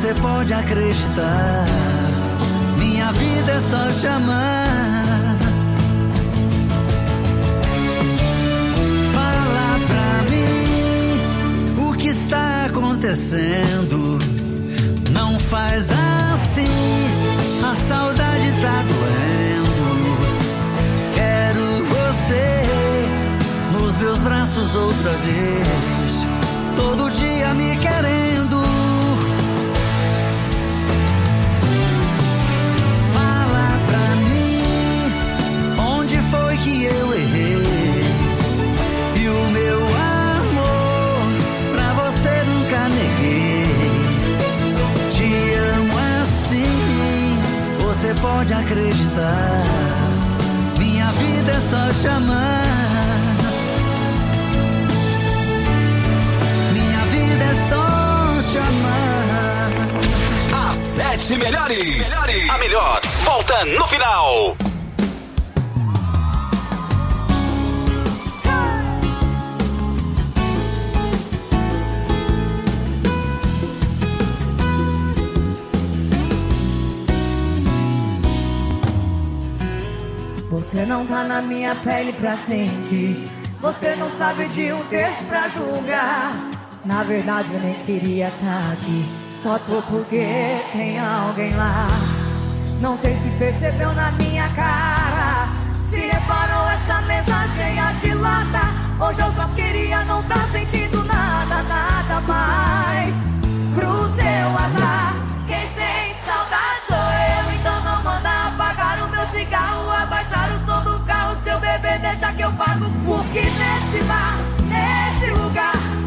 você pode acreditar. Minha vida é só te amar. Fala pra mim o que está acontecendo. Não faz assim, a saudade tá doendo. Quero você nos meus braços outra vez, todo dia me querendo. Fala pra mim, onde foi que eu errei? E o meu amor pra você nunca neguei. Te amo assim, você pode acreditar. Minha vida é só te amar. Só te amar. As 7 melhores. A melhor volta no final. Você não tá na minha pele pra sentir. Você não sabe de um texto pra julgar. Na verdade eu nem queria estar aqui, só tô porque tem alguém lá. Não sei se percebeu na minha cara, se reparou essa mesa cheia de lata. Hoje eu só queria não tá sentindo nada, nada mais. Pro seu azar, quem sente saudade sou eu. Então não manda apagar o meu cigarro, abaixar o som do carro. Seu bebê deixa que eu pago, porque nesse bar, nesse lugar,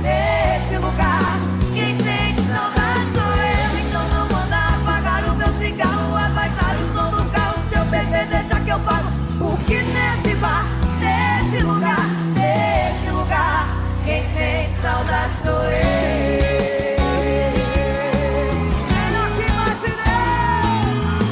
quem sente saudade sou eu. Então não manda apagar o meu cigarro, abaixar o som do carro. Seu bebê deixa que eu pago, porque nesse bar, nesse lugar, quem sente saudade sou eu. Melhor que imaginei.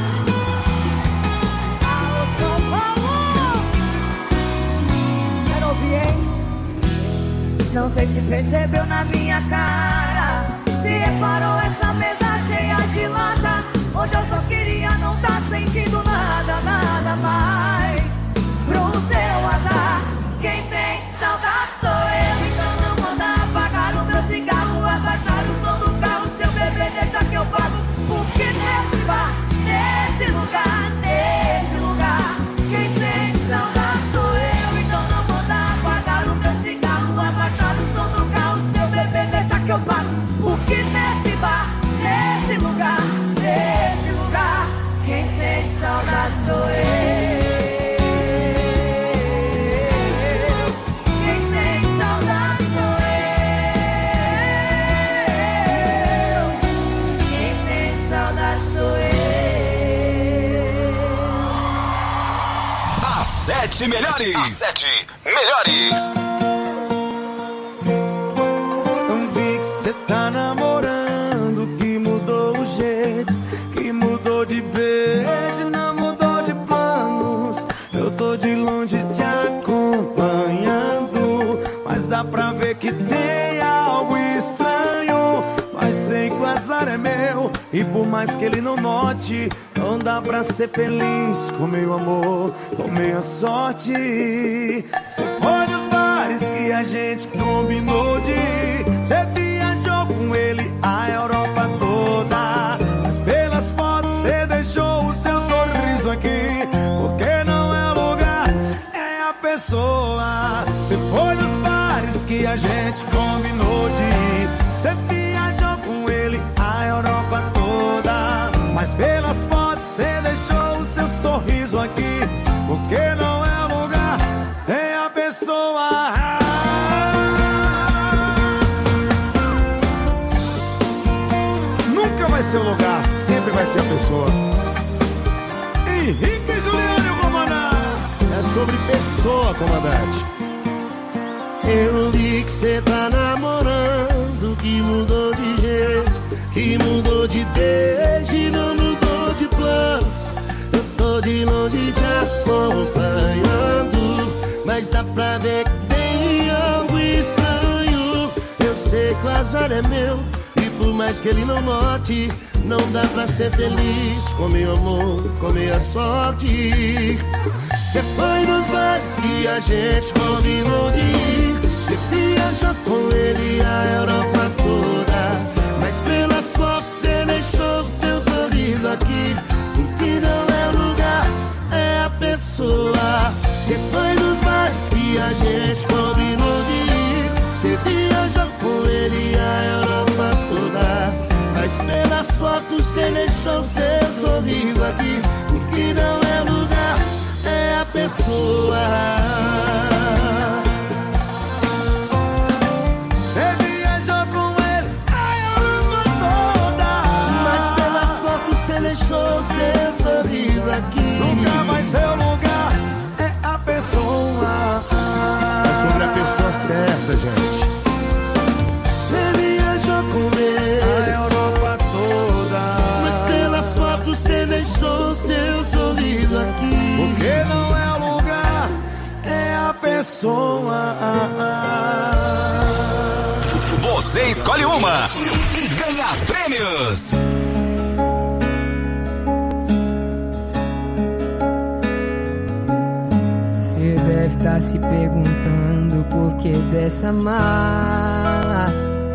Alô, São Paulo. Quero ouvir, hein? Não sei se percebeu na minha cara, se reparou essa mesa cheia de lata. Hoje eu só queria não tá sentindo nada, nada mais. Pro seu azar, quem sente saudade sou eu. Então não manda apagar o meu cigarro, abaixar o som do carro. Seu bebê deixa que eu pago, porque nesse bar, nesse lugar, quem sente saudade sou eu. Então não manda apagar o meu cigarro, abaixar o som do carro. Seu bebê deixa que eu pago, porque nesse bar, nesse lugar, quem sente saudade sou eu. Quem sente saudade sou eu. Quem sente saudade sou eu. As 7 melhores. As 7 melhores. Cê tá namorando, que mudou o jeito, que mudou de beijo, não mudou de planos. Eu tô de longe te acompanhando, mas dá pra ver que tem algo estranho. Mas sei que o azar é meu, e por mais que ele não note, não dá pra ser feliz com meu amor, com minha sorte. Cê foi nos bares que a gente combinou de ir. Cê viajou com ele a Europa toda, mas pelas fotos cê deixou o seu sorriso aqui. Porque não é o lugar, é a pessoa. Cê foi nos bares que a gente combinou de ir. Cê viajou com ele a Europa toda, mas pelas fotos cê deixou o seu sorriso aqui. Porque não é o lugar, é a pessoa. Nunca vai ser o lugar, sempre vai ser a pessoa. Henrique Juliano, comandante. É sobre pessoa, comandante. Eu li que cê tá namorando, que mudou de jeito, que mudou de beijo e não mudou de plano. Eu tô de longe te acompanhando, mas dá pra ver que tem algo estranho. Eu sei que o azar é meu, e por mais que ele não note, não dá pra ser feliz com meu amor, com minha sorte. Cê foi nos bares que a gente combinou de ir. Cê viajou com ele a Europa toda, mas pela sorte cê deixou seu sorriso aqui. O que não é lugar é a pessoa. Cê foi nos bares que a gente combinou de ir. Cê viajou com ele a Europa toda, mas pela sorte cê deixou seu sorriso aqui. O que não é lugar é a pessoa. Cê viajou com ele a Europa toda, Mas pela sorte cê deixou seu sorriso aqui. nunca vai ser o lugar, é a pessoa. É sobre a pessoa certa, gente. Cê viajou com A ele, Europa toda, mas pelas fotos cê deixou seu sorriso aqui. porque não é o lugar, é a pessoa. Você escolhe uma e ganha prêmios. Você deve estar se perguntando por que dessa mala.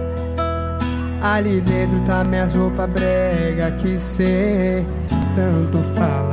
Ali dentro tá minhas roupas brega que cê tanto fala.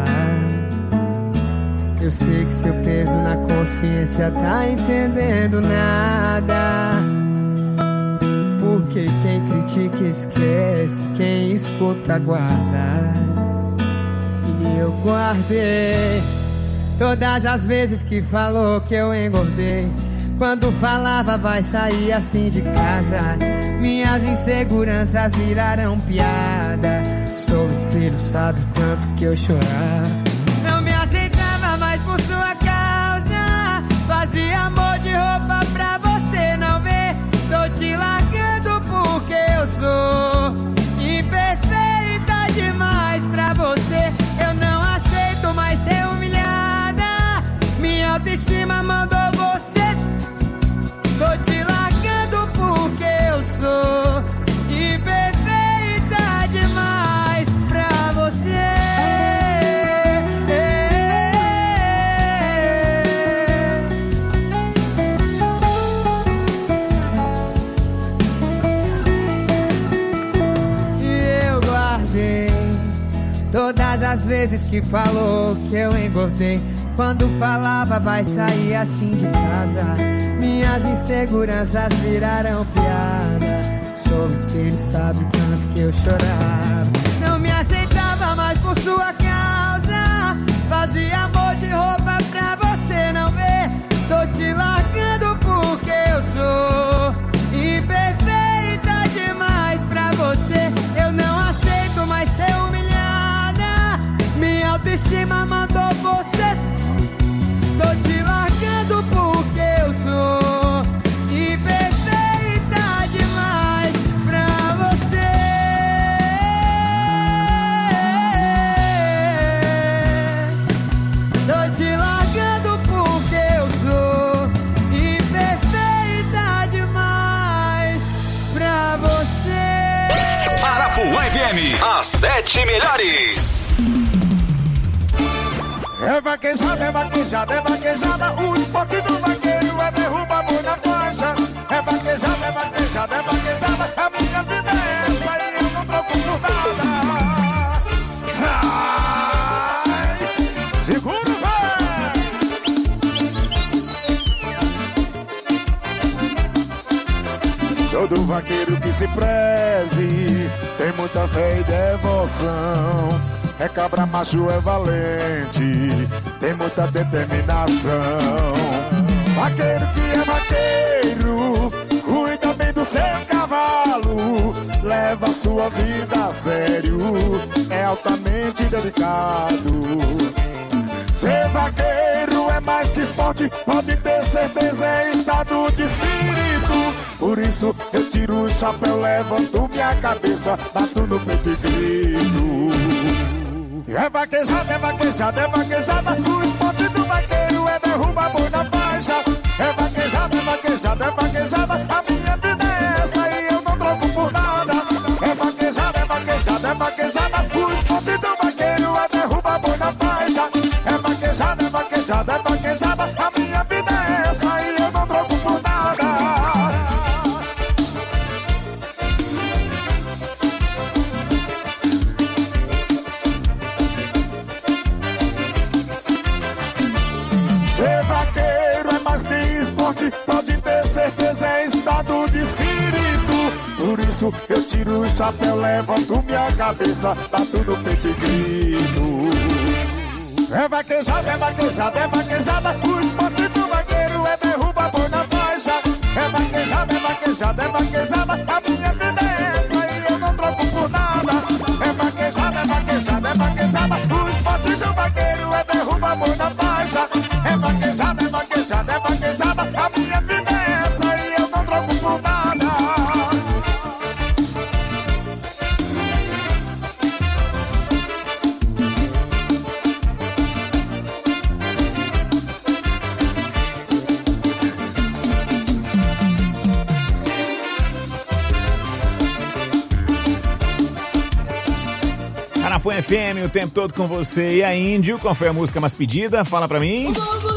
Eu sei que seu peso na consciência tá entendendo nada. Porque quem critica esquece, quem escuta guarda. E eu guardei todas as vezes que falou que eu engordei. Quando falava vai sair assim de casa, minhas inseguranças viraram piada. Sou espelho, sabe o tanto que eu chorava. Não me aceitava mais por sua causa, fazia amor de roupa pra você não ver. Tô te largando porque eu sou imperfeita demais pra você. Eu não aceito mais ser humilhada, minha autoestima mandou você. Tô te largando porque eu sou imperfeita demais pra você. Todas as vezes que falou que eu engordei, quando falava vai sair assim de casa, minhas inseguranças viraram piada. Sou espelho, sabe o tanto que eu chorava. Não me aceitava mais por sua causa, fazia amor de roupa pra você não ver. Tô te largando porque eu sou imperfeita demais pra você. Eu não aceito mais ser humilhada, minha autoestima mandou você. Tô te largando porque eu sou imperfeita demais pra você. Tô te largando porque eu sou imperfeita demais pra você. Arapuã FM, as 7 melhores. É vaquejada, é vaquejada, é vaquejada. O esporte do vaqueiro é derrubar a mão na faixa. É vaquejada, é vaquejada, é vaquejada. A minha vida é essa e eu não troco por nada. Ai, segura o Todo vaqueiro que se preze tem muita fé e devoção. É cabra macho, é valente, tem muita determinação. Vaqueiro que é vaqueiro, cuida bem do seu cavalo, leva a sua vida a sério, é altamente dedicado. Ser vaqueiro é mais que esporte, pode ter certeza, é estado de espírito. Por isso eu tiro o chapéu, levanto minha cabeça, bato no peito e grito. É vaquejada, é vaquejada, é vaquejada. O esporte do vaqueiro é derrubar boi na faixa. É vaquejada, é vaquejada, é vaquejada. A minha vida é essa e eu não troco por nada. é estado de espírito. Por isso eu tiro o chapéu, levanto minha cabeça, tá tudo peito e grito. É vaquejada, é vaquejada, é vaquejada. O esporte do vaqueiro é derruba boi na faixa. É vaquejada, é vaquejada, é vaquejada. A minha vida é essa e eu não troco por nada. É vaquejada, é vaquejada, é vaquejada. O esporte do vaqueiro é derruba boi na faixa. É vaquejada, é vaquejada, é vaquejada. A minha vida é essa e eu não troco por nada. Arapuã FM, o tempo todo com você. E a Índio, qual foi a música mais pedida? Fala pra mim.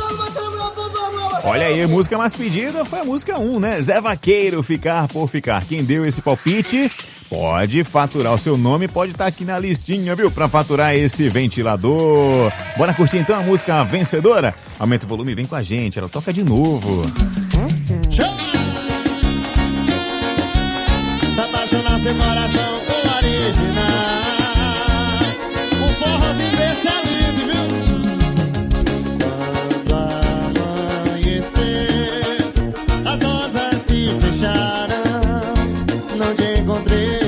Olha aí, música mais pedida foi a música 1, né? Zé Vaqueiro, Ficar por Ficar. Quem deu esse palpite pode faturar o seu nome, pode estar aqui na listinha, viu? Pra faturar esse ventilador. Bora curtir então a música vencedora? Aumenta o volume e vem com a gente, ela toca de novo. Tá apaixonado seu coração com original. Um forrozinho desse é lindo, viu? Quando amanhecer, as rosas se fecharam, não te encontrei.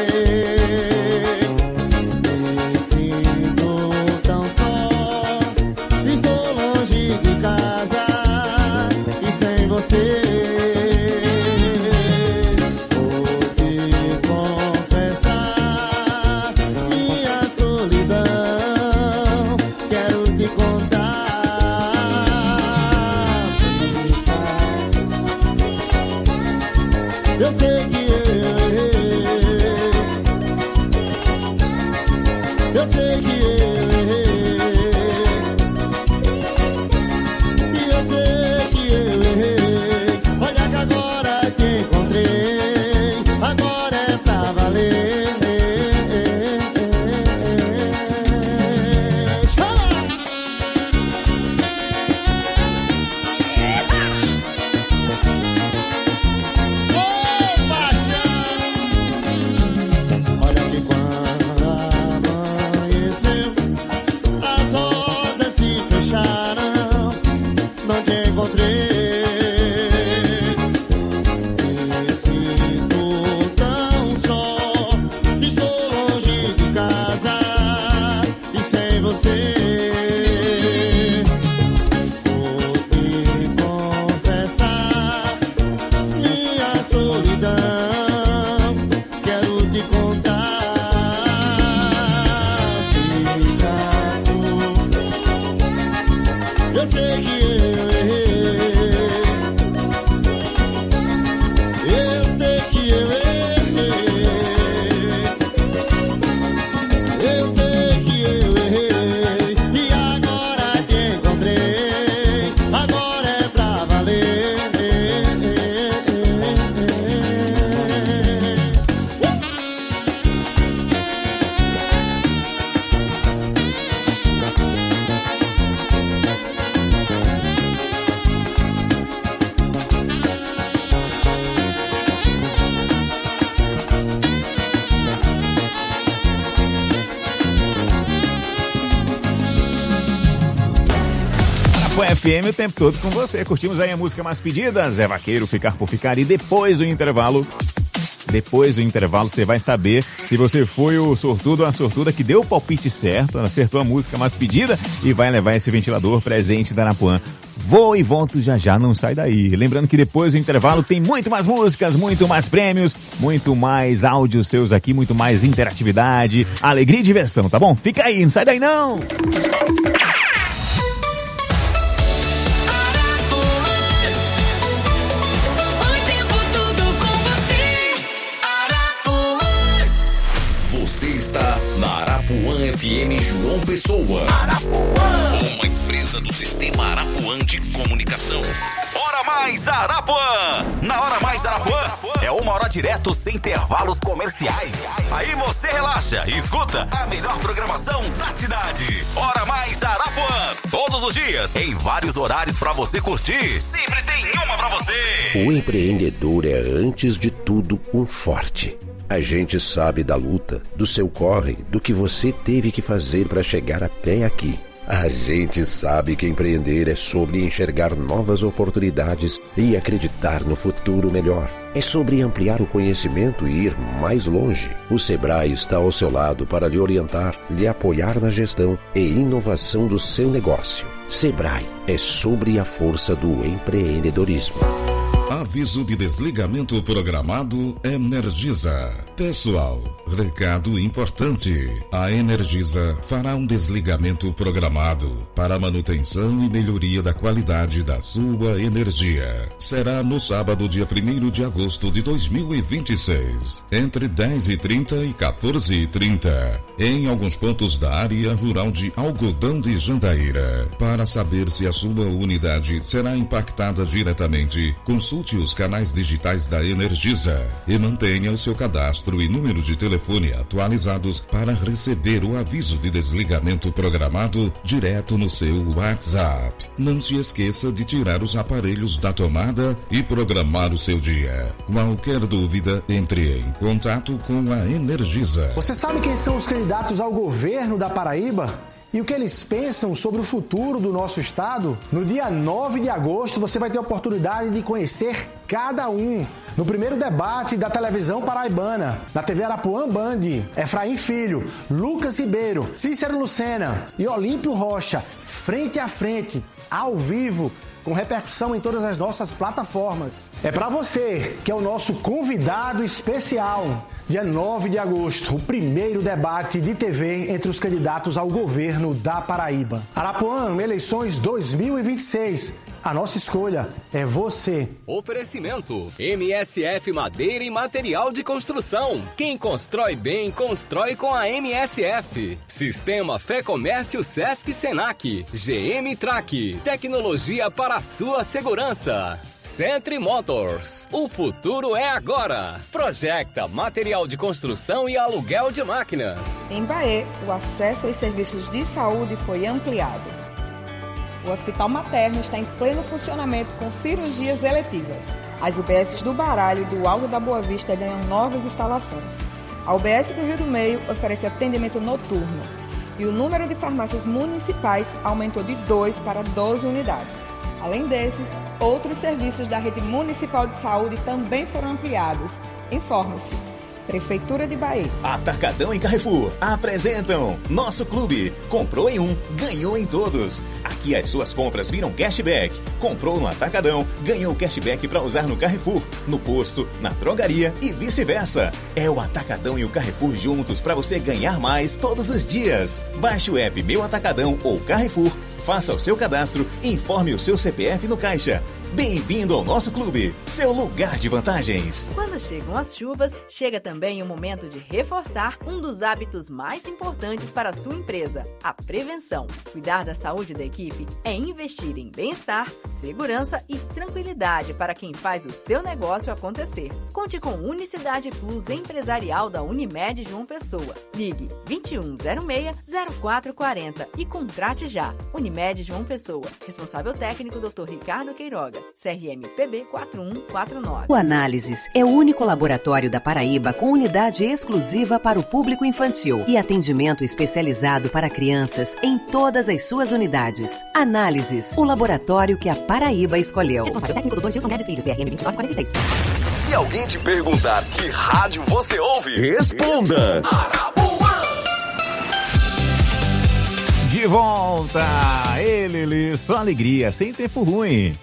Me sinto tão só, estou longe de casa e sem você. Eu sei que eu errei. Eu sei que eu errei. E eu sei que eu errei. Olha que agora te encontrei. Agora é pra valer. FM o tempo todo com você. Curtimos aí a música mais pedida, Zé Vaqueiro, Ficar por Ficar. E depois do intervalo você vai saber se você foi o sortudo ou a sortuda que deu o palpite certo, acertou a música mais pedida e vai levar esse ventilador presente da Arapuã. Vou e volto já já, não sai daí. Lembrando que depois do intervalo tem muito mais músicas, muito mais prêmios, muito mais áudios seus aqui, muito mais interatividade, alegria e diversão, tá bom? Fica aí, não sai daí não! Você está na Arapuã FM João Pessoa. Arapuã, uma empresa do Sistema Arapuã de Comunicação. Hora Mais Arapuã. Na Hora Mais Arapuã é 1 hora direto sem intervalos comerciais. Aí você relaxa e escuta a melhor programação da cidade. Hora Mais Arapuã. Todos os dias, em vários horários pra você curtir. Sempre tem uma pra você. O empreendedor é, antes de tudo, um forte. A gente sabe da luta, do seu corre, do que você teve que fazer para chegar até aqui. A gente sabe que empreender é sobre enxergar novas oportunidades e acreditar no futuro melhor. É sobre ampliar o conhecimento e ir mais longe. O Sebrae está ao seu lado para lhe orientar, lhe apoiar na gestão e inovação do seu negócio. Sebrae é sobre a força do empreendedorismo. Aviso de desligamento programado Energisa. Pessoal, recado importante. A Energisa fará um desligamento programado para manutenção e melhoria da qualidade da sua energia. Será no sábado, dia 1º de agosto de 2026, entre 10h30 e 14h30, em alguns pontos da área rural de Algodão de Jandaíra. Para saber se a sua unidade será impactada diretamente, consulte os canais digitais da Energisa e mantenha o seu cadastro e número de telefone atualizados para receber o aviso de desligamento programado direto no seu WhatsApp. Não se esqueça de tirar os aparelhos da tomada e programar o seu dia. Qualquer dúvida, entre em contato com a Energisa. Você sabe quem são os candidatos ao governo da Paraíba? E o que eles pensam sobre o futuro do nosso estado? No dia 9 de agosto, você vai ter a oportunidade de conhecer cada um. No primeiro debate da televisão paraibana, na TV Arapuã Band, Efraim Filho, Lucas Ribeiro, Cícero Lucena e Olímpio Rocha, frente a frente, ao vivo, com repercussão em todas as nossas plataformas. É para você, que é o nosso convidado especial. Dia 9 de agosto, o primeiro debate de TV entre os candidatos ao governo da Paraíba. Arapuã, eleições 2026. A nossa escolha é você. Oferecimento: MSF Madeira e Material de Construção. Quem constrói bem, constrói com a MSF. Sistema Fé Comércio Sesc Senac. GM Track. Tecnologia para a sua segurança. Centre Motors. O futuro é agora. Projecta material de construção e aluguel de máquinas. Em Bahia, o acesso aos serviços de saúde foi ampliado. O Hospital Materno está em pleno funcionamento com cirurgias eletivas. As UBSs do Baralho e do Alto da Boa Vista ganham novas instalações. A UBS do Rio do Meio oferece atendimento noturno. E o número de farmácias municipais aumentou de 2 para 12 unidades. Além desses, outros serviços da rede municipal de saúde também foram ampliados. Informe-se. Prefeitura de Bahia. Atacadão e Carrefour apresentam Nosso Clube. Comprou em um, ganhou em todos. Aqui as suas compras viram cashback. Comprou no Atacadão, ganhou cashback para usar no Carrefour, no posto, na drogaria e vice-versa. É o Atacadão e o Carrefour juntos para você ganhar mais todos os dias. Baixe o app Meu Atacadão ou Carrefour, faça o seu cadastro e informe o seu CPF no caixa. Bem-vindo ao nosso clube, seu lugar de vantagens. Quando chegam as chuvas, chega também o momento de reforçar um dos hábitos mais importantes para a sua empresa, a prevenção. Cuidar da saúde da equipe é investir em bem-estar, segurança e tranquilidade para quem faz o seu negócio acontecer. Conte com Unicidade Plus Empresarial da Unimed João Pessoa. Ligue 2106-0440 e contrate já. Unimed João Pessoa. Responsável técnico Dr. Ricardo Queiroga. CRM PB 4149. O Análises é o único laboratório da Paraíba com unidade exclusiva para o público infantil e atendimento especializado para crianças em todas as suas unidades. Análises, o laboratório que a Paraíba escolheu. Responsável técnico Dr. Gilson Guedes Filho, CRM 2946. Se alguém te perguntar que rádio você ouve, responda. De volta, ele, só alegria, sem tempo ruim.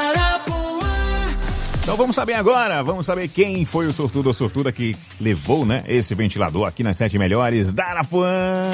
Então vamos saber agora, vamos saber quem foi o sortudo ou sortuda que levou, né, esse ventilador aqui nas 7 melhores da Arapuã.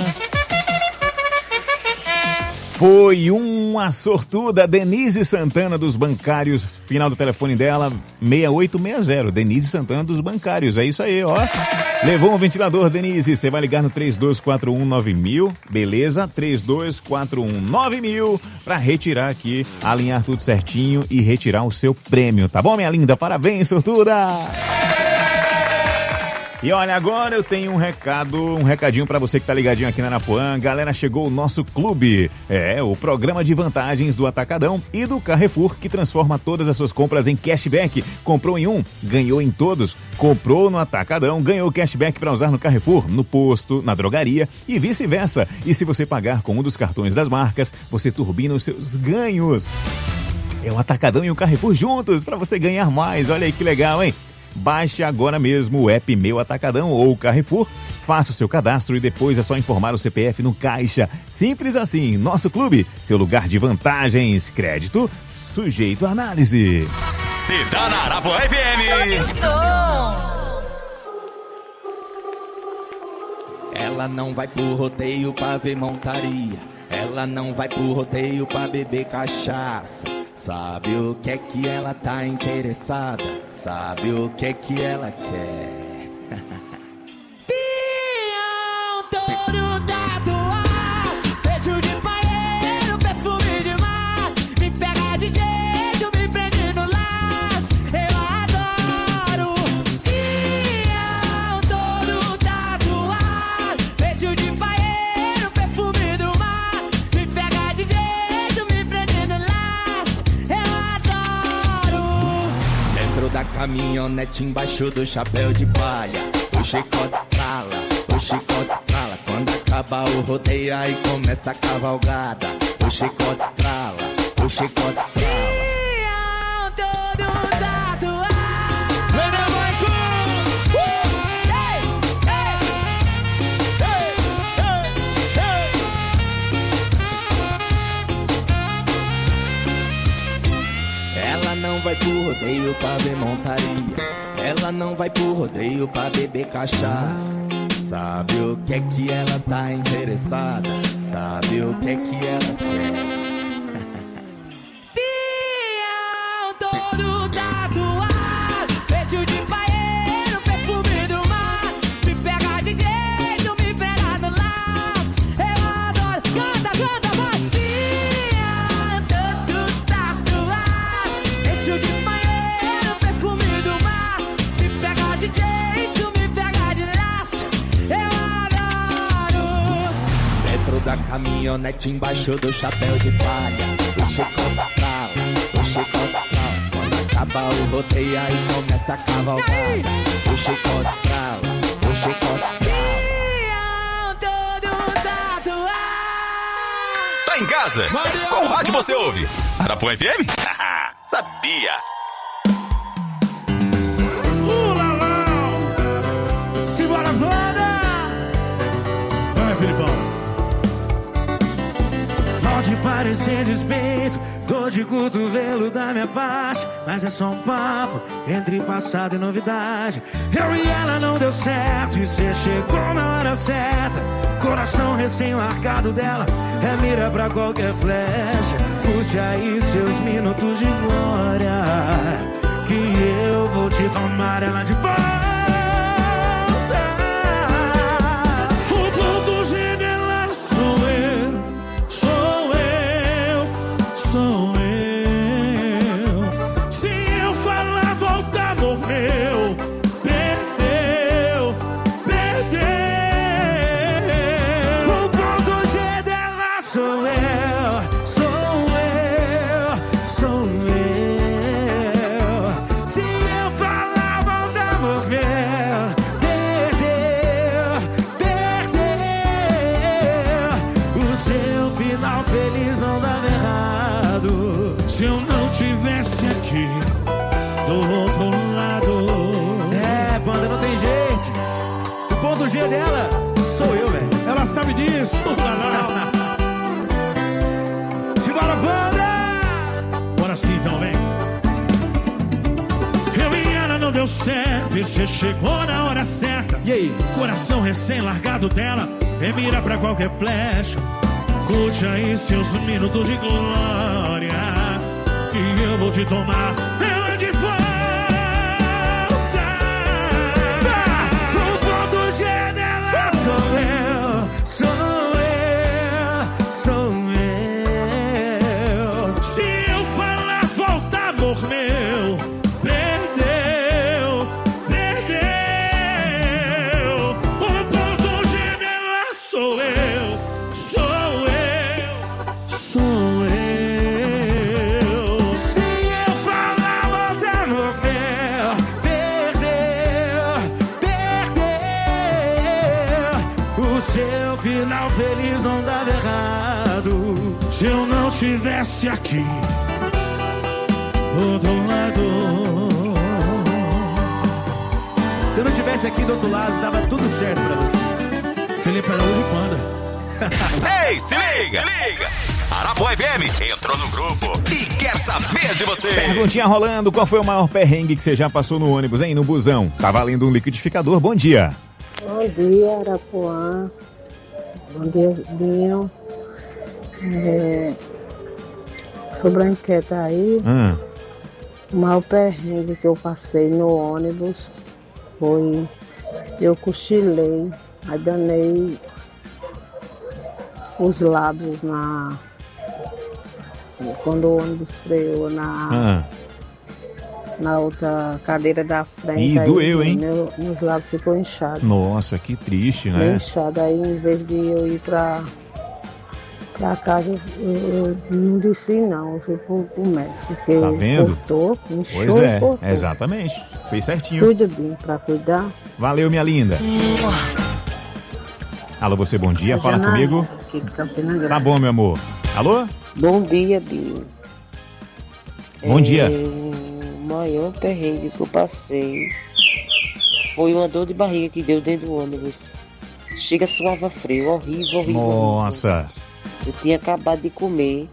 Foi uma sortuda, Denise Santana dos Bancários, final do telefone dela, 6860, Denise Santana dos Bancários, é isso aí, ó. Levou um ventilador, Denise, você vai ligar no 3241-9000, beleza? 3241-9000, pra retirar aqui, alinhar tudo certinho e retirar o seu prêmio, tá bom, minha linda? Parabéns, sortuda! E olha, agora eu tenho um recadinho pra você que tá ligadinho aqui na Arapuã. Galera, chegou o nosso clube. É, o programa de vantagens do Atacadão e do Carrefour, que transforma todas as suas compras em cashback. Comprou em um, ganhou em todos. Comprou no Atacadão, ganhou cashback pra usar no Carrefour, no posto, na drogaria e vice-versa. E se você pagar com um dos cartões das marcas, você turbina os seus ganhos. É o Atacadão e o Carrefour juntos pra você ganhar mais. Olha aí que legal, hein? Baixe agora mesmo o app Meu Atacadão ou Carrefour, faça o seu cadastro e depois é só informar o CPF no caixa. Simples assim, nosso clube, seu lugar de vantagens. Crédito sujeito à análise. Se dá na Arapuã FM. Ela não vai pro rodeio pra ver montaria. Ela não vai pro rodeio pra beber cachaça. Sabe o que é que ela tá interessada? Sabe o que é que ela quer? Pião todo tatuado, peito de paeiro, perfume de mar. Me pega de jeito, me prende no laço, eu adoro. Pião todo tatuado, peito de paeiro, perfume do mar. Me pega de jeito, me prende no laço, eu adoro. Dentro da caminhonete, embaixo do chapéu de palha, o chicote estrala, o chicote estrala. Quando acaba o rodeio, aí começa a cavalgada. O chicote estrala, o chicote estrala. Pião todo tatuado. Ela não vai pro rodeio pra ver montaria. Ela não vai pro rodeio pra beber cachaça. Sabe o que é que ela tá interessada? Sabe o que é que ela quer? Pião todo tatuado, peito de paeiro, perfume do mar. Me pega de jeito, me pega no laço, eu adoro. Canta, canta, vai. Pião todo tatuado, peito de paeiro, perfume do mar. Me pega de jeito, me pega de laço, eu adoro. Dentro da caminhonete, embaixo do chapéu de palha, o chicote estrala, o chicote estrala. Quando acaba o rodeio, aí começa a cavalgada. O chicote estrala, o chicote estrala. Pião todo tatuado. Tá em casa? Qual rádio você ouve? Arapuã FM? Sabia! Simbora, banda! Vai, Filipão. Pode parecer despeito, dor de cotovelo da minha parte, mas é só um papo entre passado e novidade. Eu e ela não deu certo e cê chegou na hora certa. Coração recém-largado dela é mira pra qualquer flecha. Puxe aí seus minutos de glória, que eu vou te tomar ela de volta. O ponto G dela sou eu, sou eu, sou eu. Se eu falar volta, morreu, perdeu, perdeu. O ponto G dela sou eu, sou eu, sou eu. Se eu falar volta, morreu, perdeu, perdeu. O seu final feliz não dava errado se eu não tivesse aqui do outro lado. É, banda, não tem jeito. O ponto G dela sou eu, velho. Ela sabe disso. Simbora, banda! Bora sim, então, vem. Eu e ela não deu certo e cê chegou na hora certa. E aí? Coração recém-largado dela é mira pra qualquer flecha. Curte aí seus minutos de glória, e eu vou te tomar ela de volta. O ponto G dela sou eu, sou eu, sou eu. Se eu falar volta, amor meu, perdeu, perdeu. o seu final feliz não dava errado se eu não estivesse aqui do outro lado. Se eu não estivesse aqui do outro lado, dava tudo certo pra você. Felipe Araújo e Panda. Ei, se liga! Arapuã FM entrou no grupo e quer saber de você. Perguntinha rolando, qual foi o maior perrengue que você já passou no ônibus, hein? No busão. Tá valendo um liquidificador, bom dia. Bom dia, Arapuã. Bom dia, Binho. Sobre a enquete aí, o maior perrengue que eu passei no ônibus foi... Eu cochilei, aí danei os lábios quando o ônibus freou na outra cadeira da frente. Ih, doeu, hein? Meus lábios ficou inchados. Nossa, que triste, né? Bem inchado. Aí, em vez de eu ir pra casa, eu não disse não, eu fui pro médico. Porque tá vendo? Cortou, inchou, pois é, cortou. exatamente. Fez certinho. Cuida bem pra cuidar. Valeu, minha linda. Alô, você, bom dia, fala comigo. Aqui de Campina Grande. Tá bom, meu amor. Alô? Bom dia, Binho. Bom dia. O maior perrengue que eu passei foi uma dor de barriga que deu dentro do ônibus. Chega, suava frio, horrível. Nossa. Eu tinha acabado de comer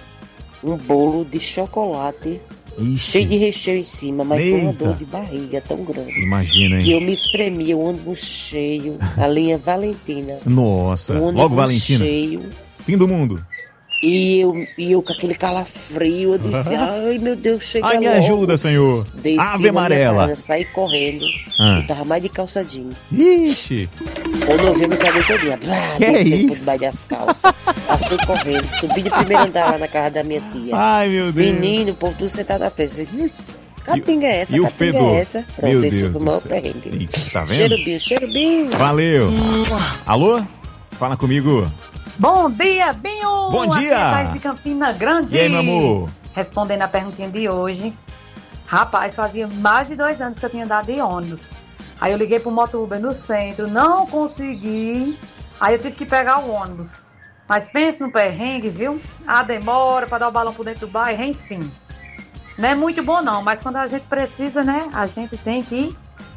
um bolo de chocolate. Ixi. Cheio de recheio em cima, mas foi uma Eita. dor de barriga tão grande. Imagina, hein? Que eu me espremia, o ônibus cheio, a linha Valentina. Nossa, O ônibus logo Valentina. cheio. Fim do mundo. E eu com aquele calafrio, eu disse, ai meu Deus, chega Ai, logo. me ajuda, Senhor. Desci Ave amarela. Saí correndo, eu tava mais de calça jeans. Ixi. Quando eu vi, me cadê todinha. Desci por debaixo das calças. Passei correndo, subi de primeiro andar lá na casa da minha tia. Ai, meu Deus. Menino, o povo tudo sentado na frente. Catinga é essa? E o Catinga fedor? é essa? Pronto, Meu esse Deus foi o do maior céu. perrengue. Ixi, tá vendo? Cheiro bem. Valeu. Alô? Fala comigo. Bom dia, Binho! Bom dia! Aqui é Thaís de Campina Grande. E aí, meu amor? Respondendo a perguntinha de hoje. Rapaz, fazia mais de 2 anos que eu tinha andado de ônibus. Aí eu liguei pro Moto Uber no centro, não consegui. Aí eu tive que pegar o ônibus. Mas pense no perrengue, viu? A demora pra dar o balão por dentro do bairro, enfim. Não é muito bom não, mas quando a gente precisa, né? A gente tem que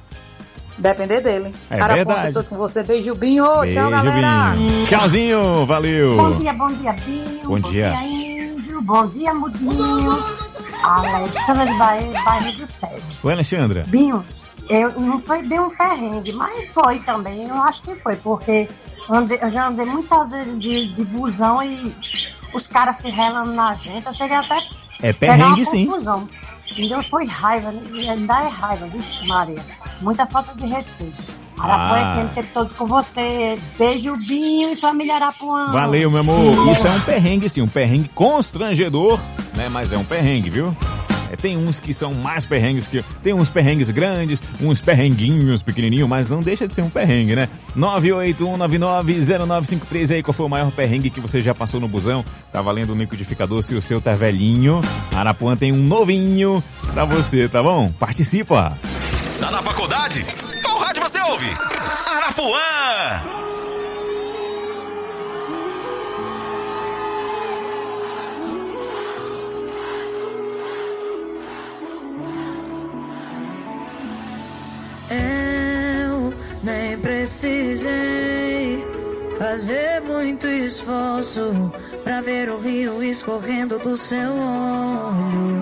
depender dele. É Cara, verdade. tô com você. Beijo, Binho. Tchau, Beijo, galera. Binho. Tchauzinho, valeu. Bom dia, Binho. Bom dia. Índio. Bom dia, Mudinho. Alexandra de bairro do César. Oi, Alexandra. Binho, não foi bem um perrengue, mas foi também. Eu acho que foi, porque eu já andei muitas vezes de busão e os caras se relando na gente. Eu cheguei até É perrengue, sim. Confusão. Então foi raiva, ainda é raiva, vixe Maria. Muita falta de respeito. Arapuã FM o tempo todo com você. Beijo, Binho e família Arapuã. Valeu, meu amor. Isso é um perrengue, sim. Um perrengue constrangedor, né? Mas é um perrengue, viu? Tem uns que são mais perrengues que... Tem uns perrengues grandes, uns perrenguinhos pequenininhos, mas não deixa de ser um perrengue, né? 981990953 aí, qual foi o maior perrengue que você já passou no busão? Tá valendo um liquidificador, se o seu tá velhinho. Arapuã tem um novinho pra você, tá bom? Participa! Tá na faculdade? Qual rádio você ouve? Arapuã! Eu nem precisei fazer muito esforço pra ver o rio escorrendo do seu olho.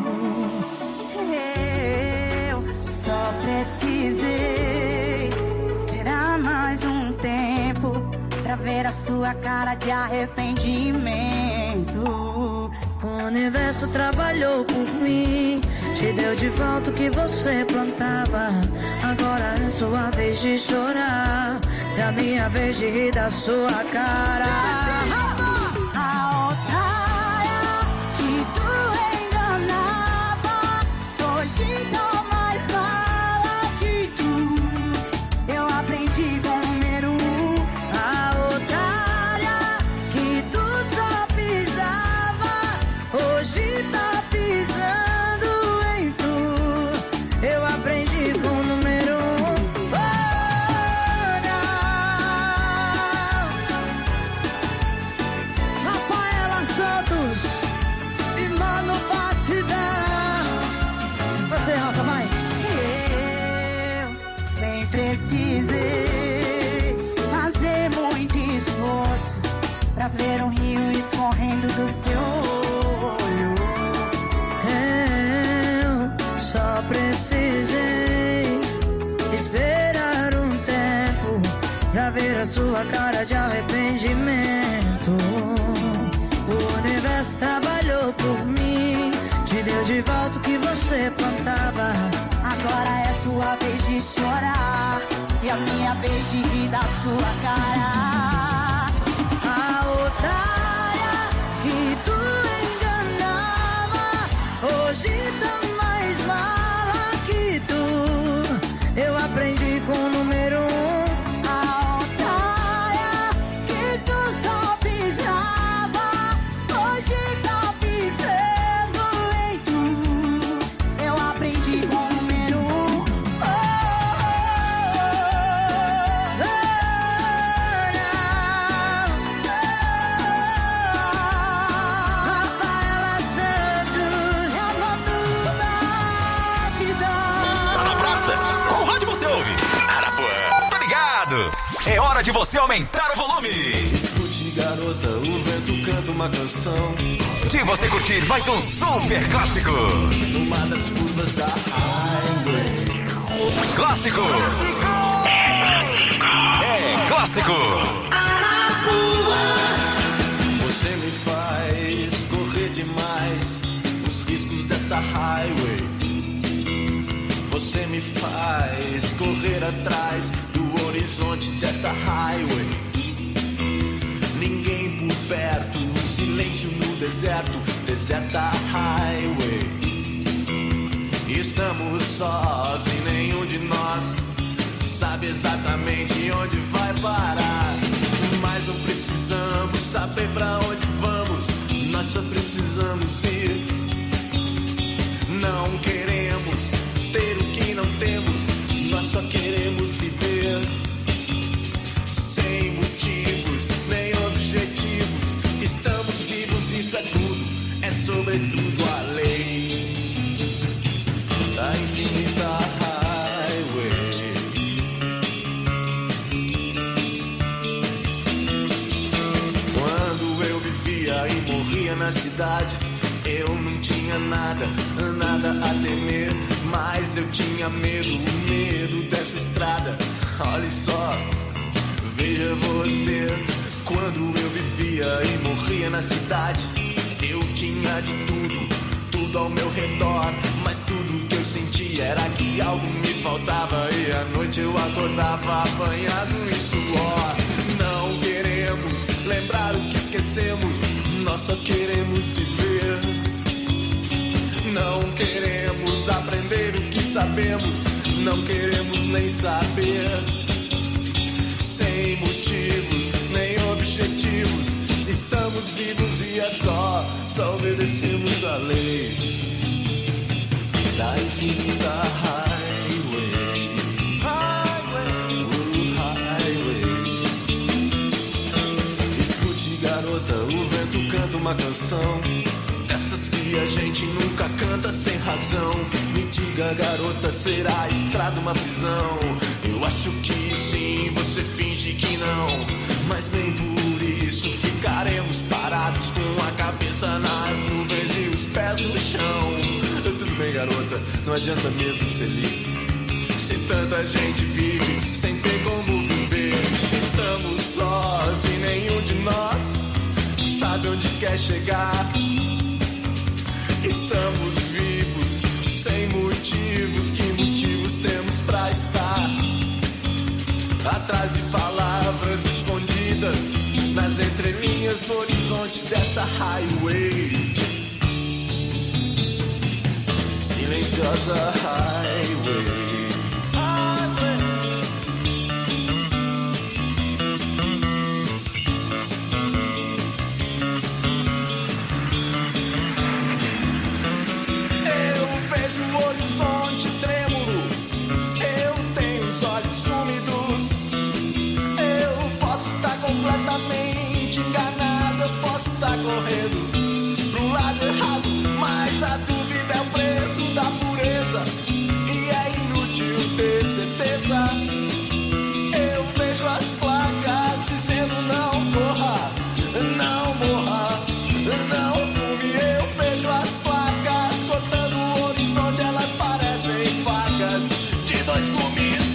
Eu só precisei esperar mais um tempo pra ver a sua cara de arrependimento. O universo trabalhou por mim, te deu de volta o que você plantava. Agora é sua vez de chorar, é a minha vez de rir da sua cara. A otária que tu enganava, hoje dá mais bala de tu. Eu aprendi com o número 1. A otária que tu só pisava, hoje tá pisando em tu. Eu aprendi com o número 1. Oh, não. Nem precisei fazer muito esforço pra ver um rio escorrendo do seu olho. Eu só precisei esperar um tempo pra ver a sua cara de arrependimento. O universo trabalhou por mim, te deu de volta o que você plantava. Agora é sua vez de chorar e a minha vez de rir da sua cara. A otária que tu enganava hoje tá mais mala que tu. Eu aprendi com o número 1. A otária que tu só pisava hoje tá pisando em tu. Eu aprendi com o número 1. Rafaela Santos, Tá na praça? Qual rádio você ouve? Arapuã. Tá ligado? É hora de você aumentar o volume. Escute, garota, o vento canta uma canção. De você curtir mais um super clássico. Numa das curvas da highway. Clássico. É clássico. É clássico. Você me faz correr demais os riscos desta highway. Você me faz correr atrás do horizonte desta highway. Ninguém por perto, silêncio no deserto, deserta highway. Estamos sós e nenhum de nós sabe exatamente onde vai parar. Mas não precisamos saber pra onde vamos, nós só precisamos ir. Não queremos ter o que não temos, nós só queremos viver. Sem motivos, nem objetivos, estamos vivos, isso é tudo, é sobretudo a lei da infinita highway. Quando eu vivia e morria na cidade, eu não tinha nada a temer, mas eu tinha medo, o medo dessa estrada. Olha só, veja você, quando eu vivia e morria na cidade, eu tinha de tudo ao meu redor, mas tudo que eu sentia era que algo me faltava e à noite eu acordava apanhado em suor. Não queremos lembrar o que esquecemos, nós só queremos viver. Não queremos aprender o que sabemos, não queremos nem saber. Sem motivos, nem objetivos, estamos vivos e é só obedecemos a lei da infinita highway. Highway. Escute, garota, o vento canta uma canção, dessas que a gente nunca canta sem razão. Me diga, garota, será a estrada uma prisão? Eu acho que sim, você finge que não, mas nem por isso ficaremos parados com a cabeça nas nuvens e os pés no chão. Tudo bem, garota, não adianta mesmo ser livre, se tanta gente vive sem ter como viver. Estamos sós e nenhum de nós sabe onde quer chegar. Estamos vivos, sem motivos, que motivos temos pra estar? Atrás de palavras escondidas nas entrelinhas do horizonte dessa highway. Silenciosa highway. Correndo pro lado errado, mas a dúvida é o preço da pureza e é inútil tristeza. Eu vejo as placas dizendo não corra, não morra, não fume. Eu vejo as placas cortando o horizonte, elas parecem facas de dois gumes.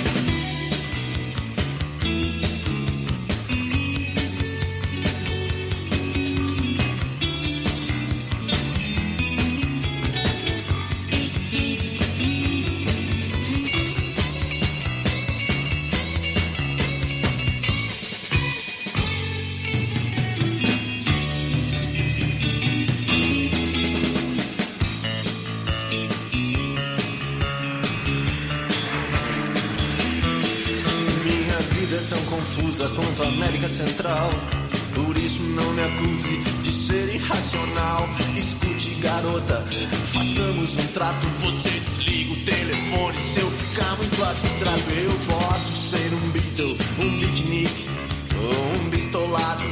Confusa quanto a América Central. Por isso não me acuse de ser irracional. Escute, garota, façamos um trato. Você desliga o telefone se eu ficar muito abstrato. Eu posso ser um Beatle, um beatnik ou um bitolado,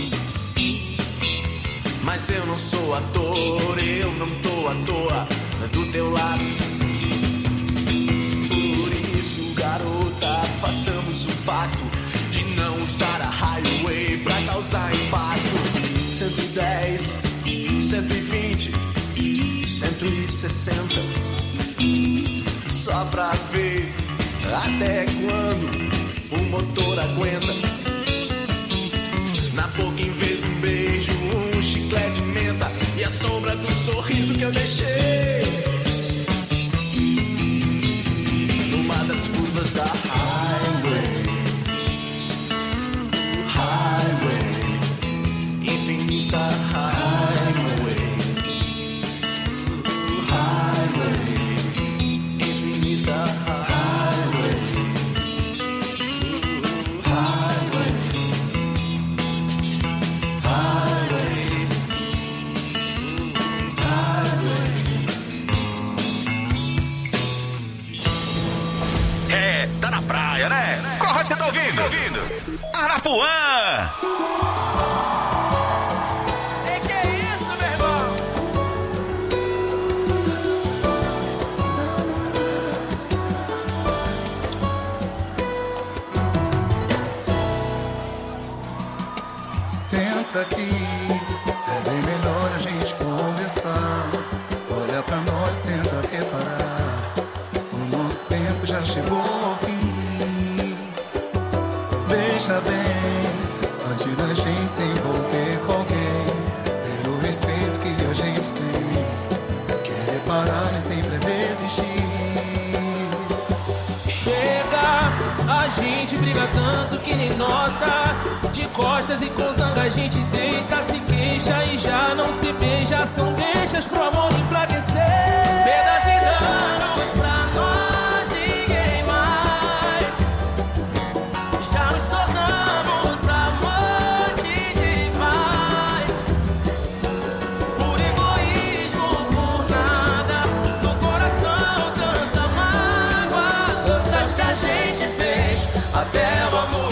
mas eu não sou ator, eu não tô à toa do teu lado. Por isso, garota, façamos um pacto de não usar a highway pra causar impacto. 110, 120, 160, só pra ver até quando o motor aguenta. Na boca, em vez de um beijo, um chiclete de menta e a sombra do sorriso que eu deixei numa das curvas da highway. Infinita highway, infinita highway, É, tá na praia, né? Qual rádio você tá ouvindo? Arapuã! Aqui é bem melhor a gente conversar. Olha pra nós, tenta reparar. O nosso tempo já chegou ao fim. Veja bem, antes da gente se envolver com alguém, pelo respeito que a gente tem, quer reparar nem sempre é desistir. Chega, a gente briga tanto que nem nota. De costas e com zanga a gente deita, se queixa e já não se beija. São deixas pro amor enfraquecer. Perdas e danos pra nós, ninguém mais. Já nos tornamos amantes rivais. Por egoísmo, por nada, do coração tanta mágoa. Tantas que a gente fez até o amor.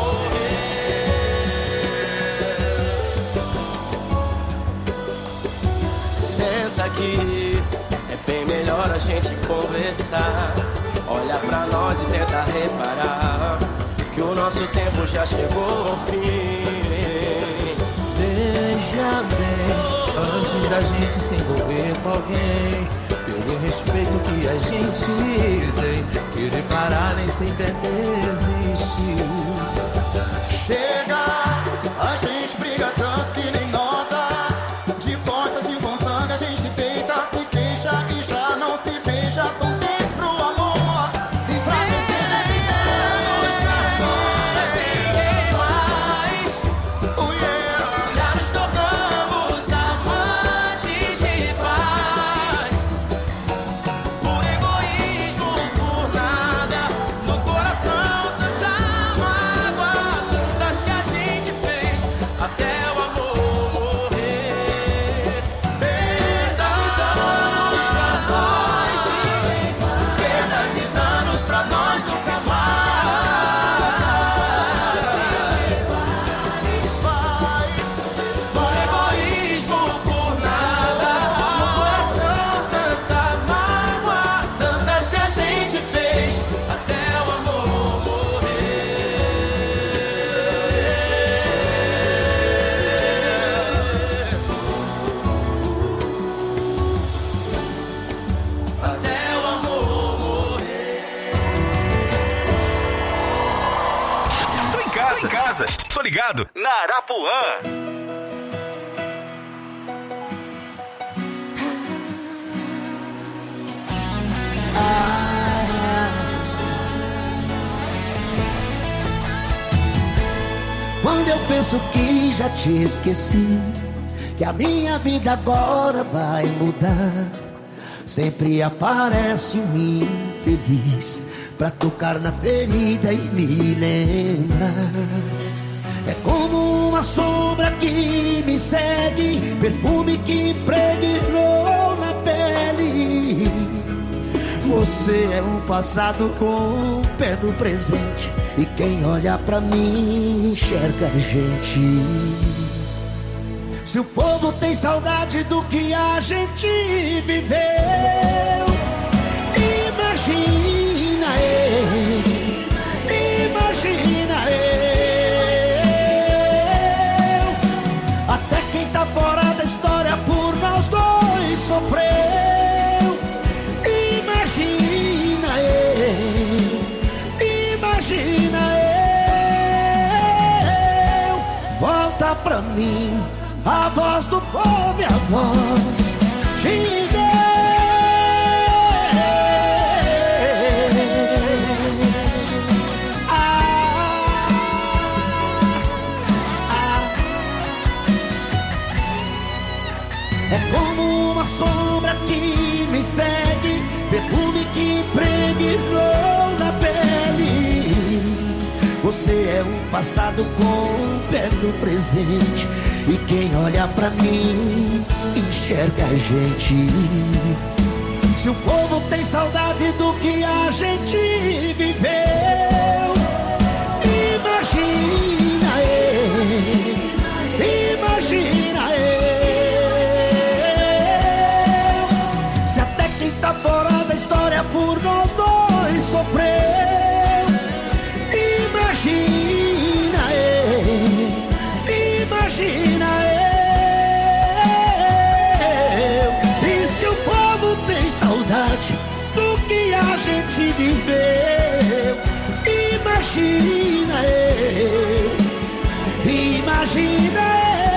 Aqui é bem melhor a gente conversar. Olha pra nós e tenta reparar que o nosso tempo já chegou ao fim. Veja bem, antes da gente se envolver com alguém, pelo respeito que a gente tem, que reparar nem sempre é desistir. Chega, a gente briga tanto que nem nota. De costas e com sangue a gente deita, se queixa e já não se beija. São 10 pro amor e pra vencer esse danos pra nós, ninguém mais. Já nos tornamos amantes rivais. Por egoísmo, por nada, no coração tanta mágoa. casa. Tô ligado na Arapuã. Quando eu penso que já te esqueci, que a minha vida agora vai mudar, sempre aparece um infeliz pra tocar na ferida e me lembrar. É como uma sombra que me segue, perfume que impregnou na pele. Você é um passado com um pé no presente, e quem olha pra mim enxerga a gente. Se o povo tem saudade do que a gente viveu, imagina eu, imagina eu. Até quem tá fora da história por nós dois sofreu. Imagina eu, imagina eu. Volta pra mim a voz do povo e a voz de Deus. É como uma sombra que me segue, perfume que impregnou na pele. Você é um passado com um pé no presente, e quem olha pra mim enxerga a gente. Se o povo tem saudade do que a gente viveu, imagina eu, imagina eu. Se até quem tá fora da história por nós dois sofreu. Imagina eu, imagina eu. E se o povo tem saudade do que a gente viveu, imagina eu, imagina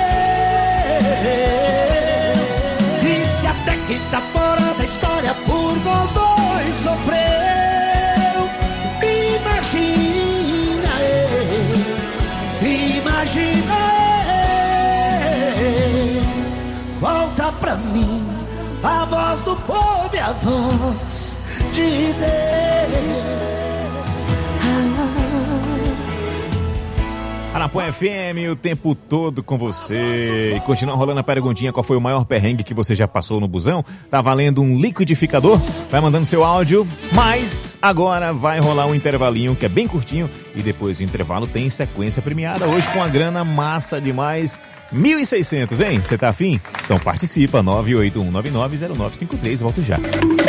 eu. E se até quem tá fora da história por nós dois sofreu, imagina eu, imagina eu. Volta pra mim a voz do povo e a voz de Deus. Arapuã FM, o tempo todo com você. E continua rolando a perguntinha: qual foi o maior perrengue que você já passou no busão? Tá valendo um liquidificador? Vai mandando seu áudio, mas agora vai rolar um intervalinho que é bem curtinho, e depois do intervalo tem sequência premiada, hoje com a grana massa demais, 1.600, hein? Você tá afim? Então participa, 981990953, volto já.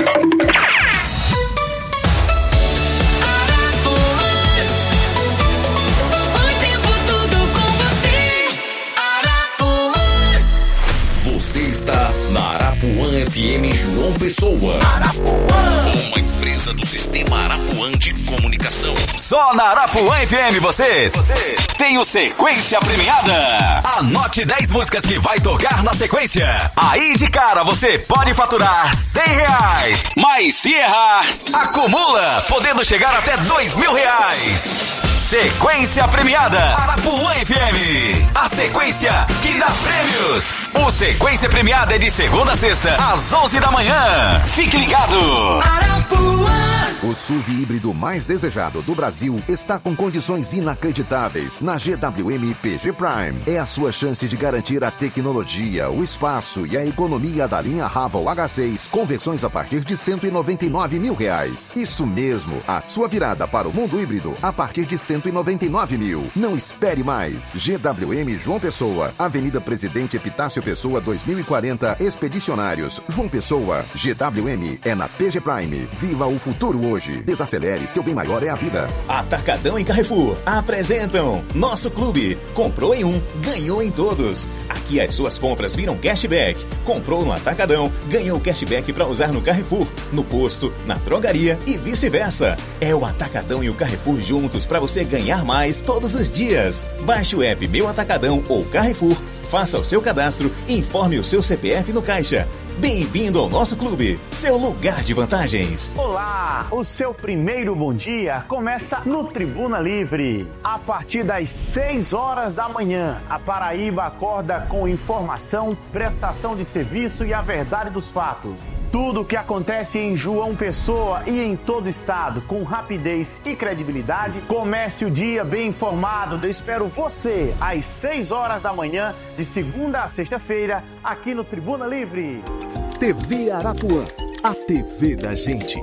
Você está na Arapuã FM João Pessoa. Arapuã, uma empresa do Sistema Arapuã de Comunicação. Só na Arapuã FM você tem o Sequência Premiada. Anote 10 músicas que vai tocar na sequência. Aí de cara você pode faturar R$100. Mas se errar, acumula, podendo chegar até R$2.000. Sequência Premiada Arapuã FM. A sequência que dá prêmios. O Sequência Premiada é de segunda a sexta, às 11 da manhã. Fique ligado. Arapuã. O SUV híbrido mais desejado do Brasil está com condições inacreditáveis na GWM PG Prime. É a sua chance de garantir a tecnologia, o espaço e a economia da linha Raval H6, com versões a partir de R$199 mil. Isso mesmo, a sua virada para o mundo híbrido a partir de R$199 mil. Não espere mais. GWM João Pessoa, Avenida Presidente Epitácio Pessoa 2040, Expedicionários, João Pessoa. GWM é na PG Prime. Viva o futuro hoje. Desacelere, seu bem maior é a vida. Atacadão e Carrefour apresentam Nosso Clube. Comprou em um, ganhou em todos. Aqui as suas compras viram cashback. Comprou no Atacadão, ganhou cashback para usar no Carrefour, no posto, na drogaria e vice-versa. É o Atacadão e o Carrefour juntos para você ganhar mais todos os dias. Baixe o app Meu Atacadão ou Carrefour, faça o seu cadastro e informe o seu CPF no caixa. Bem-vindo ao nosso clube, seu lugar de vantagens. Olá, o seu primeiro bom dia começa no Tribuna Livre. A partir das 6 horas da manhã, a Paraíba acorda com informação, prestação de serviço e a verdade dos fatos. Tudo o que acontece em João Pessoa e em todo o estado, com rapidez e credibilidade. Comece o dia bem informado. Eu espero você às 6 horas da manhã, de segunda a sexta-feira, aqui no Tribuna Livre. TV Arapuã, a TV da gente.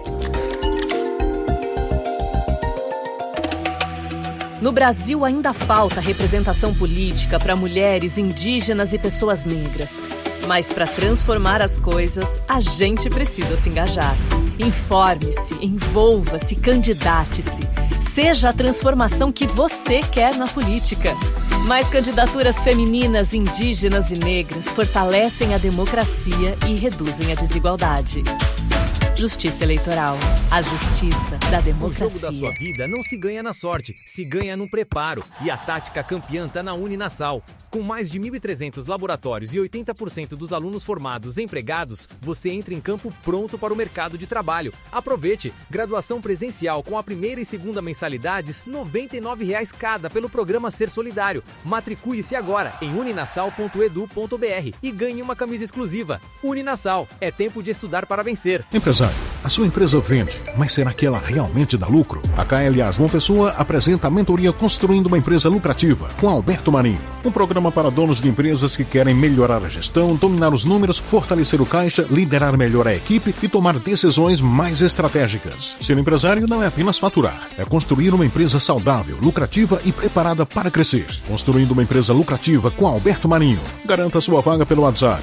No Brasil ainda falta representação política para mulheres, indígenas e pessoas negras. Mas para transformar as coisas, a gente precisa se engajar. Informe-se, envolva-se, candidate-se. Seja a transformação que você quer na política. Mais candidaturas femininas, indígenas e negras fortalecem a democracia e reduzem a desigualdade. Justiça Eleitoral. A justiça da democracia. O jogo da sua vida não se ganha na sorte, se ganha no preparo. E a tática campeã está na Uninasal. Com mais de 1.300 laboratórios e 80% dos alunos formados empregados, você entra em campo pronto para o mercado de trabalho. Aproveite! Graduação presencial com a primeira e segunda mensalidades, R$ 99,00 cada pelo programa Ser Solidário. Matricule-se agora em uninasal.edu.br e ganhe uma camisa exclusiva. Uninasal. É tempo de estudar para vencer. Empresário, a sua empresa vende, mas será que ela realmente dá lucro? A KLA João Pessoa apresenta a mentoria Construindo uma Empresa Lucrativa, com Alberto Marinho. Um programa para donos de empresas que querem melhorar a gestão, dominar os números, fortalecer o caixa, liderar melhor a equipe e tomar decisões mais estratégicas. Ser empresário não é apenas faturar, é construir uma empresa saudável, lucrativa e preparada para crescer. Construindo uma Empresa Lucrativa com Alberto Marinho. Garanta sua vaga pelo WhatsApp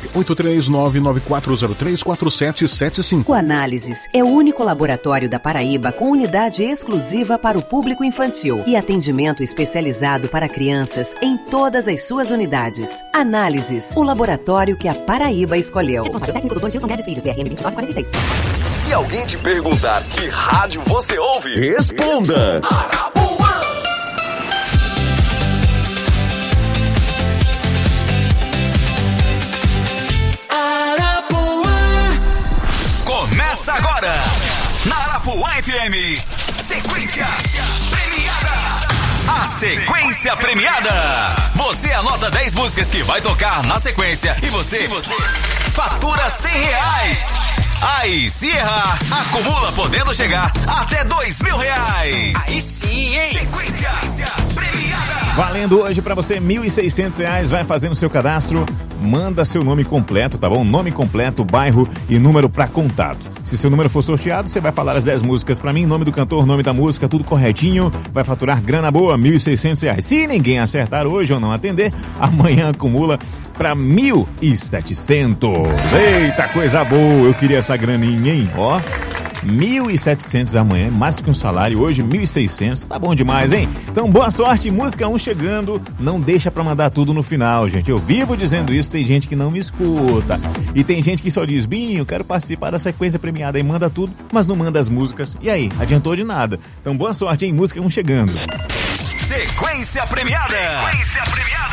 839-9403-4775. O Análises é o único laboratório da Paraíba com unidade exclusiva para o público infantil e atendimento especializado para crianças em todas as suas unidades. Análises, o laboratório que a Paraíba escolheu. Responsável técnico Dr. Gilson Guedes Filho, CRM 2946. Se alguém te perguntar que rádio você ouve, responda! Arapuã! Começa agora, na Arapuã FM, sequência premiada. A sequência premiada. Você anota 10 músicas que vai tocar na sequência e você fatura R$100. Aí, se errar, acumula podendo chegar até R$2.000. Aí sim, hein? Sequência premiada. Valendo hoje pra você R$1.600. Vai fazendo seu cadastro, manda seu nome completo, tá bom? Nome completo, bairro e número pra contato. Se seu número for sorteado, você vai falar as 10 músicas pra mim, nome do cantor, nome da música, tudo corretinho. Vai faturar grana boa, R$1.600. Se ninguém acertar hoje ou não atender, amanhã acumula pra R$1.700. Eita, coisa boa! Eu queria essa graninha, hein? Ó, R$1.700 amanhã, mais que um salário. Hoje, R$1.600. Tá bom demais, hein? Então, boa sorte. Música 1 chegando. Não deixa pra mandar tudo no final, gente. Eu vivo dizendo isso, tem gente que não me escuta. E tem gente que só diz, Binho, quero participar da sequência premiada. E manda tudo, mas não manda as músicas. E aí? Adiantou de nada. Então, boa sorte, hein? Música 1 chegando. Sequência premiada. Sequência premiada.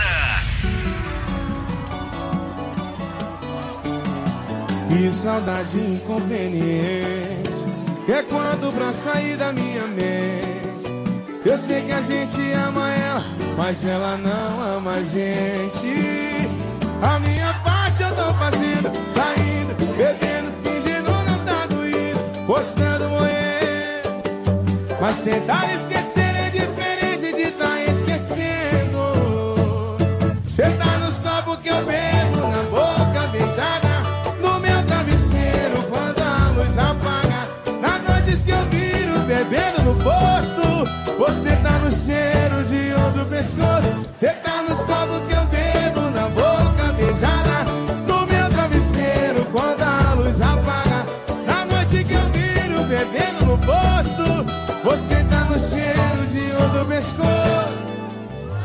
Que saudade inconveniente, que é quando pra sair da minha mente. Eu sei que a gente ama ela, mas ela não ama a gente. A minha parte eu tô fazendo, saindo, bebendo, fingindo não tá doído, gostando, morrer. Mas tentar esquecer é diferente de tá esquecendo. Cê tá nos copos que eu bebo, na boca beijada, apaga. Nas noites que eu viro bebendo no posto, você tá no cheiro de outro pescoço. Você tá nos copos que eu bebo, na boca beijada, no meu travesseiro quando a luz apaga. Na noite que eu viro bebendo no posto,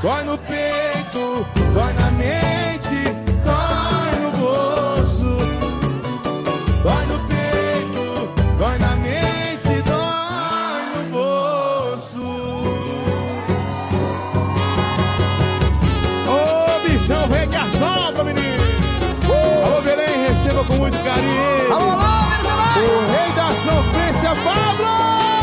Dói no peito, dói na mente, dói no bolso. Dói no peito, dói na mente, dói no bolso. Ô, bichão, vem que assopra, menino. Alô, Belém, receba com muito carinho. Alô, alô, o rei da sofrência, Pablo.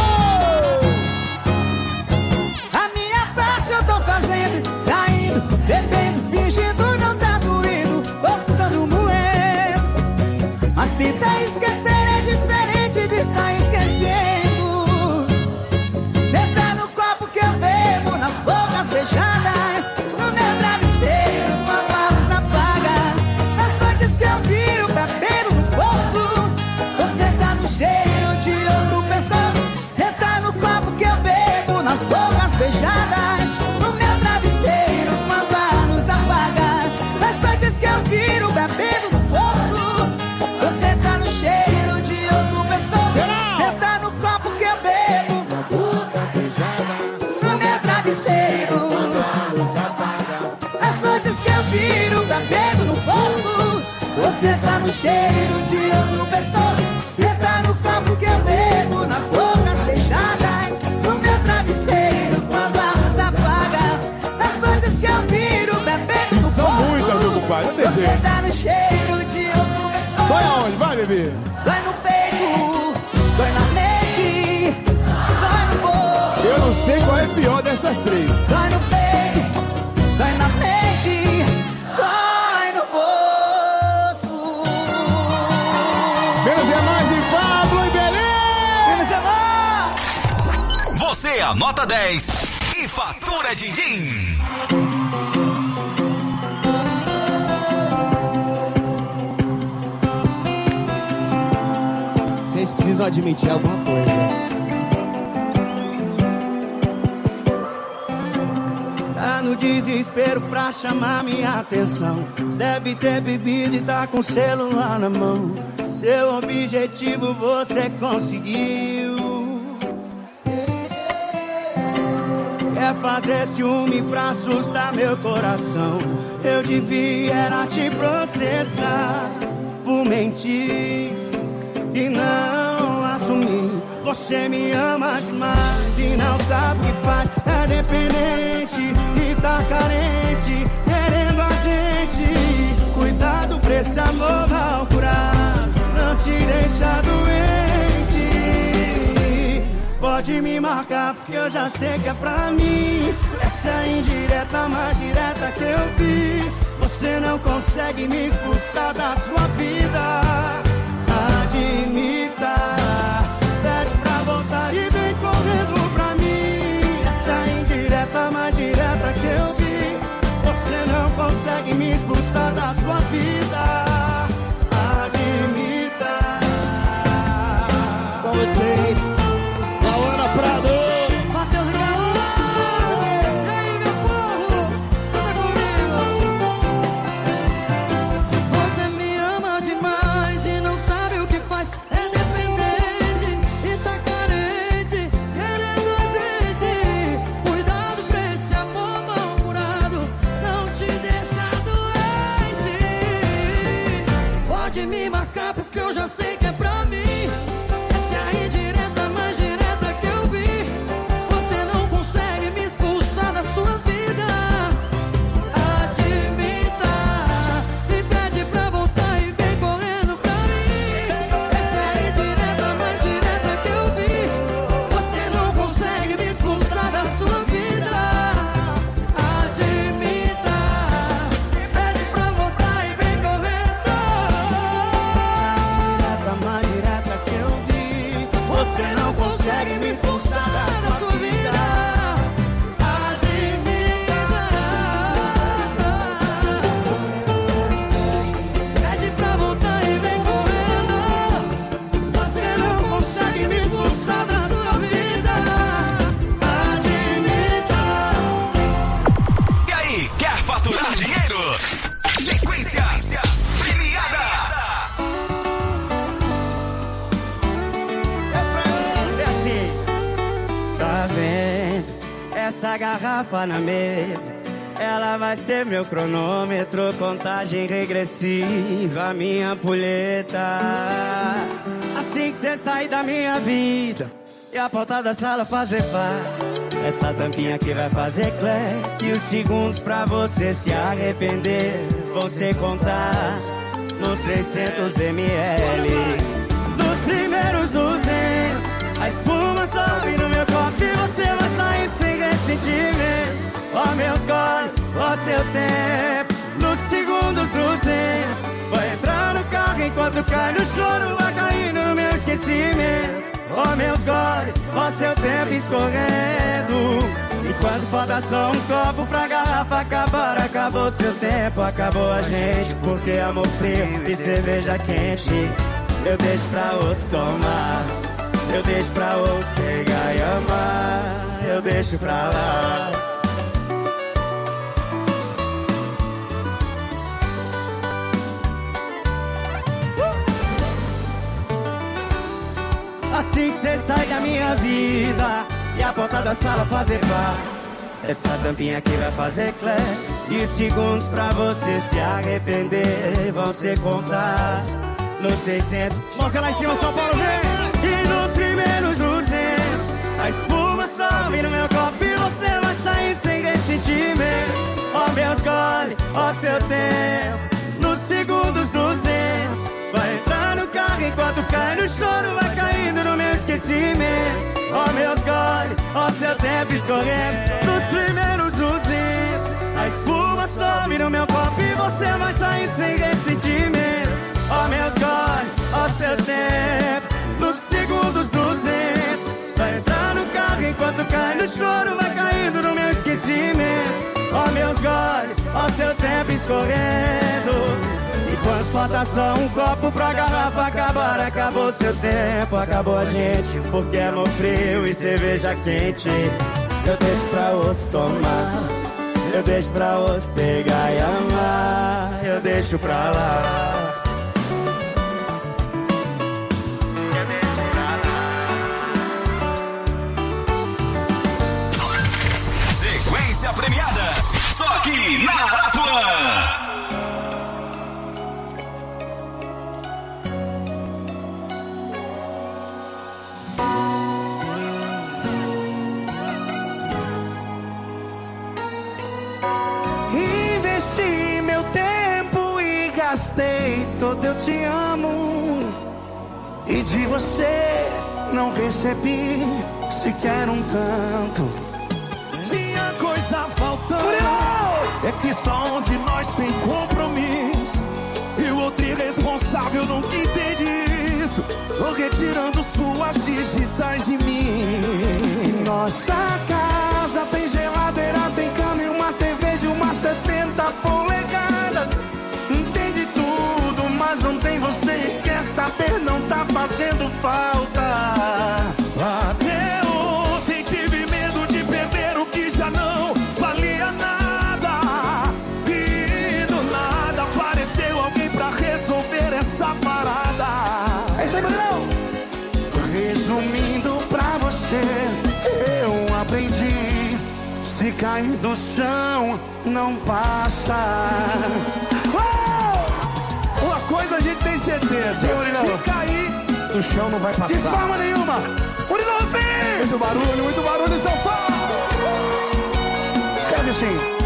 A minha parte eu tô fazendo, saindo, bebendo, fingindo não tá doendo, postando moendo. Mas tentar esquecer é diferente de estar esquecendo. Cê tá no copo que eu bebo, nas bocas beijadas, no meu travesseiro, quando a luz apaga, nas noites que eu viro, bebendo no posto. Você tá no cheiro de outro pescoço. Cê tá no copo que eu bebo, nas bocas beijadas, no meu travesseiro, quando a luz apaga, nas noites que eu viro, bebendo no posto. Você tá no cheiro de outro pescoço. Cê tá no copo que eu bebo, na boca beijada, no meu travesseiro, quando a luz apaga, nas noites que eu viro, bebendo no posto. Você tá no cheiro de outro pescoço. Cê tá no copo que eu bebo, nas bocas beijadas, no meu travesseiro, quando a luz apaga, nas noites que eu viro, bebendo no posto. São muitas, meu compadre, não tem Você jeito. tá no cheiro de outro pescoço. Dói aonde? Vai, bebê. Dói no peito, dói na mente, dói no bolso. Eu não sei qual é pior dessas três. Dói no peito, dói na mente, dói no bolso. Menos é mais em Pablo e Belém. Menos é mais. Você anota 10 e fatura din-din. Vocês precisam admitir alguma coisa. Tá no desespero pra chamar minha atenção. Deve ter bebido e tá com o celular na mão. Seu objetivo você conseguiu. Quer fazer ciúme pra assustar meu coração. Eu devia era te processar por mentir e não assumir. Você me ama demais e não sabe o que faz. É dependente e tá carente, querendo a gente. Cuidado pra esse amor mal curado, não te deixa doente. Pode me marcar porque eu já sei que é pra mim. Essa é a indireta mais direta que eu vi. Você não consegue me expulsar da sua vida. Admita, pede pra voltar e vem correndo pra mim. Essa é a indireta mais direta que eu vi. Você não consegue me expulsar da sua vida. Admita. Com vocês, Laura Prado, Matheus e Gaúcho. Ei, meu povo, canta comigo. Você me ama demais e não sabe o que faz. É dependente e tá carente, querendo a gente. Cuidado pra esse amor mal curado, não te deixa doente. Pode me marcar porque eu já sei que é pra mim. Essa é a indireta mais direta que eu vi. Você não consegue me expulsar da sua vida. Admita, me pede pra voltar e vem correndo pra mim. Essa é a indireta mais direta que eu vi. Você não consegue me expulsar da sua vida. Admita, pede pra voltar e vem correndo. Essa é a indireta mais direta que eu vi. Você não consegue me expulsar da sua vida. Pede pra voltar e vem correndo. Você não consegue me expulsar da sua vida. Admita. E aí, quer faturar dinheiro? Sequência premiada. É assim. Tá vendo essa garrafa na mesa? Ela vai ser meu cronômetro, contagem regressiva, minha ampulheta. Assim que cê sair da minha vida e a porta da sala fazer pá, essa tampinha aqui vai fazer clé. E os segundos pra você se arrepender vão ser contados nos 600 ml. Dos primeiros 200, a espuma sobe no meu copo e você vai saindo sem ressentimento. Ó meus goles, ó seu tempo. Nos segundos 200, vai entrar no carro enquanto cai no choro, vai caindo no meu esquecimento. Ó meus goles, ó seu tempo escorrendo. Enquanto falta só um copo pra garrafa acabar, acabou seu tempo, acabou a gente. Porque amor frio e cerveja quente eu deixo pra outro tomar, eu deixo pra outro pegar e amar, eu deixo pra lá. Assim que cê sai da minha vida e a porta da sala fazer pá, essa tampinha aqui vai fazer clé. E os segundos pra você se arrepender vão ser contados nos 600. Mãozinha lá em cima, São Paulo, vem! E nos primeiros 200, a espuma sobe no meu copo e você vai saindo sem ressentimento. Ó meus goles, ó seu tempo. Nos segundos 200, vai entrar no carro enquanto cai no choro, vai caindo no meu esquecimento. Ó meus goles, ó seu tempo escorrendo. Nos primeiros 200, a espuma sobe no meu copo e você vai saindo sem ressentimento. Ó meus goles, ó seu tempo. Nos segundos 200, vai entrar no carro enquanto cai no choro, vai caindo no meu esquecimento. Ó meus goles, ó seu tempo escorrendo. Enquanto falta só um copo pra garrafa acabar, acabou seu tempo, acabou a gente. Porque amor frio e cerveja quente eu deixo pra outro tomar, eu deixo pra outro pegar e amar, eu deixo pra lá. Sequência premiada, só aqui na Arapuã. Investi meu tempo e gastei todo eu te amo. E de você não recebi sequer um tanto. Tinha coisa faltando, é que só um de nós tem compromisso e o outro irresponsável nunca entende isso. Tô retirando suas digitais de mim. Nossa casa tem geladeira, tem cama e uma TV de umas 70 polegadas. Entende tudo, mas não tem você e quer saber, não tá fazendo falta. Até ontem tive medo de perder o que já não valia nada. E do nada apareceu alguém pra resolver essa parada. É isso aí, Magrão! Resumindo pra você, eu aprendi: se cair do chão, não passa. Uma coisa a gente tem certeza: se cair do chão, não vai passar de forma nenhuma. Muito barulho, São Paulo. Quero sim.